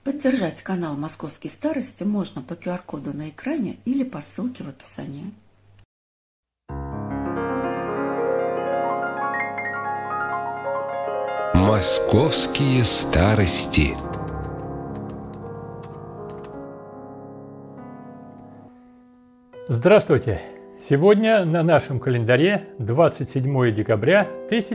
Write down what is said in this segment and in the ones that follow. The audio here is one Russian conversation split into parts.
Поддержать канал «Московские старости» можно по QR-коду на экране или по ссылке в описании. «Московские старости». Здравствуйте! Сегодня на нашем календаре 27 декабря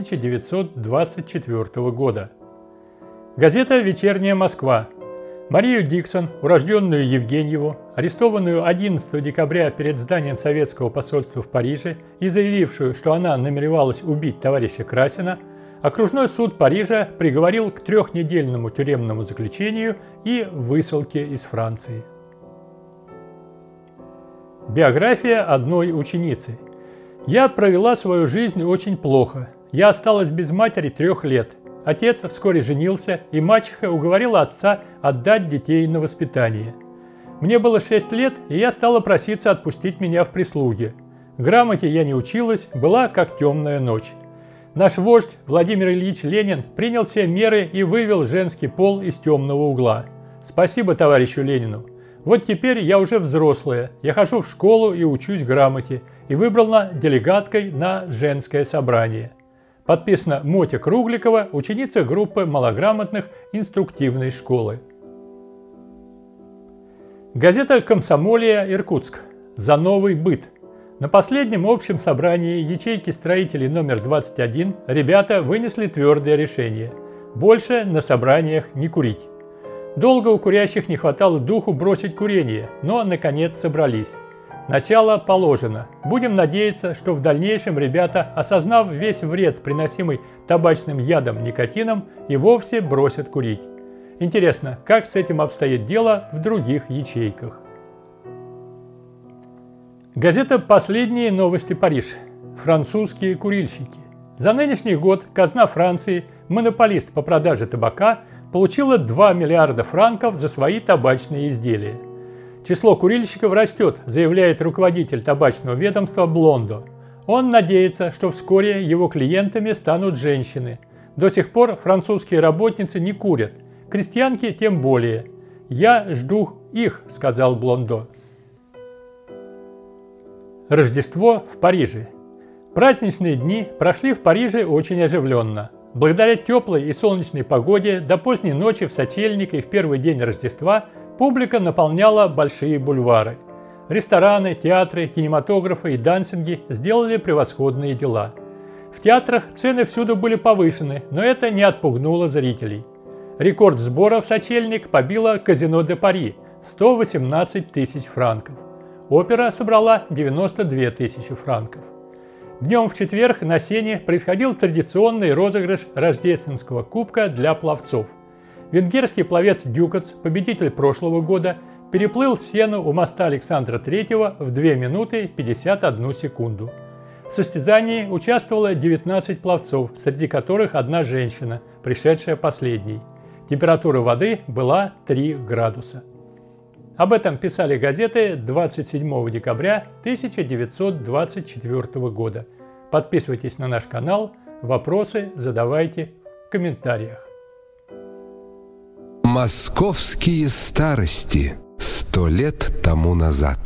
1924 года. Газета «Вечерняя Москва». Марию Диксон, урожденную Евгеньеву, арестованную 11 декабря перед зданием советского посольства в Париже и заявившую, что она намеревалась убить товарища Красина, окружной суд Парижа приговорил к 3-недельному тюремному заключению и высылке из Франции. Биография одной ученицы. Я провела свою жизнь очень плохо. Я осталась без матери 3 лет. Отец вскоре женился, и мачеха уговорила отца отдать детей на воспитание. Мне было 6 лет, и я стала проситься отпустить меня в прислуги. Грамоте я не училась, была как темная ночь. Наш вождь Владимир Ильич Ленин принял все меры и вывел женский пол из темного угла. Спасибо товарищу Ленину. Вот теперь я уже взрослая, я хожу в школу и учусь грамоте, и выбрана делегаткой на женское собрание. Подписано Мотя Кругликова, ученица группы малограмотных инструктивной школы. Газета «Комсомолия», Иркутск. За новый быт. На последнем общем собрании ячейки строителей номер 21 ребята вынесли твердое решение – больше на собраниях не курить. Долго у курящих не хватало духу бросить курение, но наконец собрались. Начало положено. Будем надеяться, что в дальнейшем ребята, осознав весь вред, приносимый табачным ядом никотином, и вовсе бросят курить. Интересно, как с этим обстоит дело в других ячейках. Газета «Последние новости Париж». Французские курильщики. За нынешний год казна Франции, монополист по продаже табака, получила 2 миллиарда франков за свои табачные изделия. Число курильщиков растет, заявляет руководитель табачного ведомства Блондо. Он надеется, что вскоре его клиентами станут женщины. До сих пор французские работницы не курят, крестьянки тем более. «Я жду их», – сказал Блондо. Рождество в Париже. Праздничные дни прошли в Париже очень оживленно. Благодаря теплой и солнечной погоде до поздней ночи в сочельник и в первый день Рождества публика наполняла большие бульвары. Рестораны, театры, кинематографы и дансинги сделали превосходные дела. В театрах цены всюду были повышены, но это не отпугнуло зрителей. Рекорд сбора в сочельник побило Казино де Пари – 118 тысяч франков. Опера собрала 92 тысячи франков. Днем в четверг на Сене происходил традиционный розыгрыш рождественского кубка для пловцов. Венгерский пловец Дюкац, победитель прошлого года, переплыл Сену у моста Александра III в 2 минуты 51 секунду. В состязании участвовало 19 пловцов, среди которых одна женщина, пришедшая последней. Температура воды была 3 градуса. Об этом писали газеты 27 декабря 1924 года. Подписывайтесь на наш канал, вопросы задавайте в комментариях. «Московские старости» 100 лет тому назад.